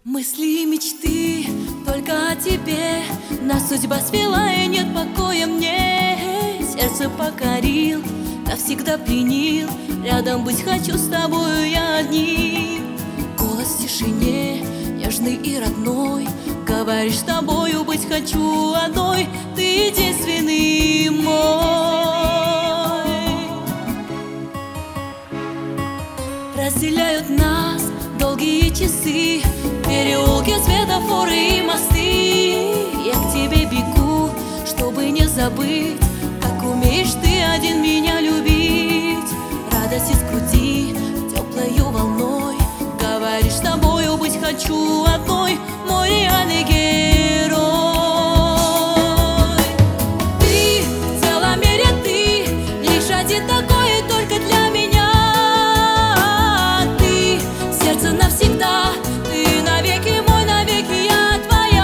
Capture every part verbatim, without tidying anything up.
Мысли и мечты только о тебе. Нас судьба свела, и нет покоя мне. Сердце покорил, навсегда пленил. Рядом быть хочу с тобою я одним. Голос в тишине, нежный и родной. Говоришь, с тобою быть хочу одной. Ты единственный мой. Разделяют нас долгие часы, переулки, светофоры и мосты. Я к тебе бегу, чтобы не забыть, как умеешь ты один меня любить. Радость из груди теплою волной. Говоришь, с тобою быть хочу одной. Мой реальный герой. Ты в целом мире, ты лишь один такой, и только для меня. Ты сердце навсегда. Ты навеки мой, навеки я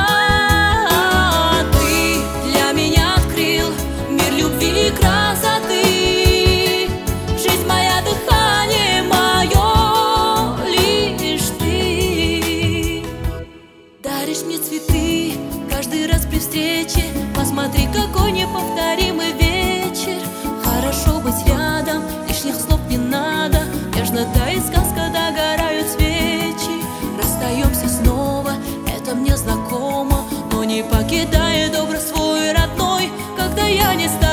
твоя. Ты для меня открыл мир любви и красоты. Жизнь моя, дыхание мое, лишь ты. Даришь мне цветы каждый раз при встрече. Посмотри, какой неповторимый вечер. Хорошо быть рядом, лишних слов не надо. Нежно тает сказка, догорают свечи. Расстаемся снова, это мне знакомо, но не покидает образ свой родной, когда я не стану.